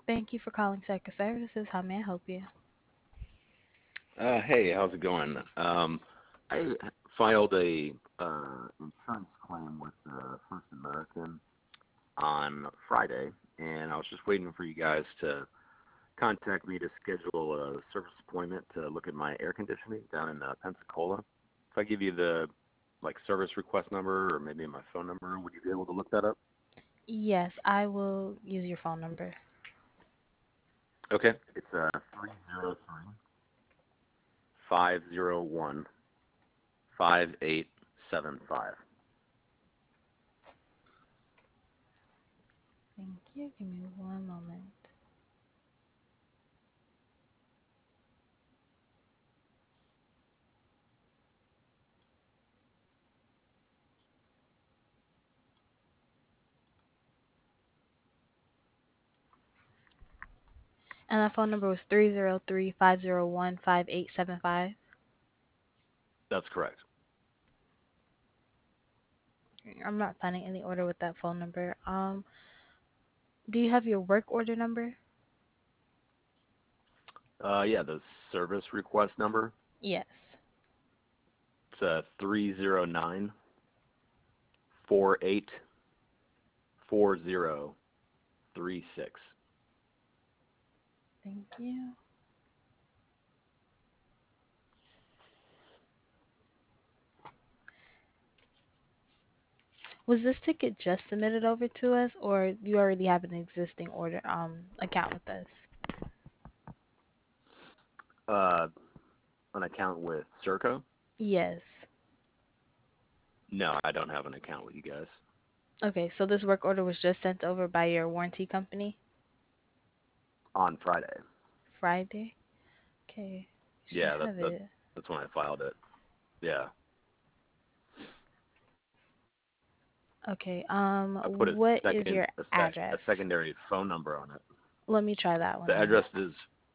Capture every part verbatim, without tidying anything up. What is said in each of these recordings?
Thank you for calling Sector Services. How may I help you? Uh, hey, how's it going? Um, I filed a uh, insurance claim with uh, First American on Friday, and I was just waiting for you guys to contact me to schedule a service appointment to look at my air conditioning down in uh, Pensacola. If I give you the like service request number or maybe my phone number, would you be able to look that up? Yes, I will use your phone number. Okay, it's uh three zero three five zero one five eight seven five. Thank you. Give me one moment. And that phone number was three zero three five zero one five eight seven five. That's correct. I'm not finding any order with that phone number. Um, do you have your work order number? Uh, yeah, the service request number. Yes. It's uh, three zero nine four eight four zero three six. Thank you. Was this ticket just submitted over to us, or you already have an existing order um account with us? Uh, an account with Serco? Yes. No, I don't have an account with you guys. Okay, so this work order was just sent over by your warranty company On Friday. Friday. Okay, you should Yeah, that, have that it. that's when I filed it. Yeah, Okay, um, I put a what is second your a sec a address? secondary phone number on it. Let me try that one The then. address is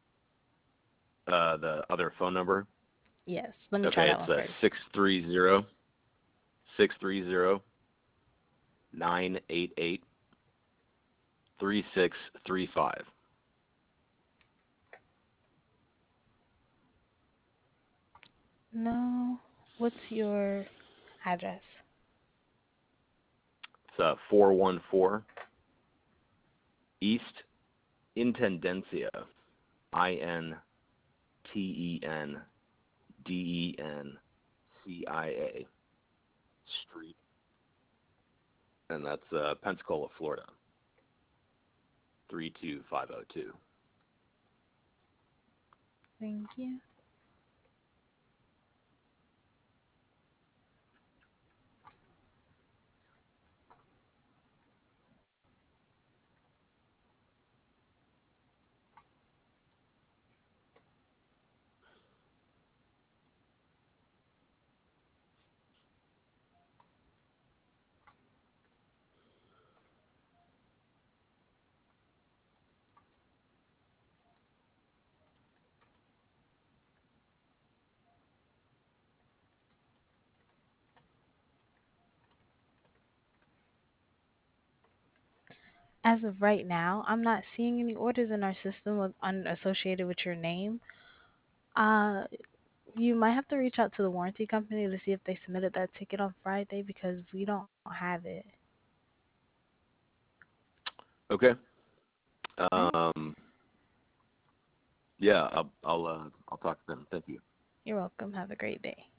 uh the other phone number. Yes, let me try Okay, that one it's uh first. six three zero six three zero nine eight eight three six three five. No, what's your address? It's uh four one four East Intendencia, I N T E N D E N C I A Street, and that's uh, Pensacola, Florida, three two five zero two. Thank you. As of right now, I'm not seeing any orders in our system with, un, associated with your name. Uh, you might have to reach out to the warranty company to see if they submitted that ticket on Friday because we don't have it. Okay. All right. Um. Yeah, I'll I'll uh, I'll talk to them. Thank you. You're welcome. Have a great day.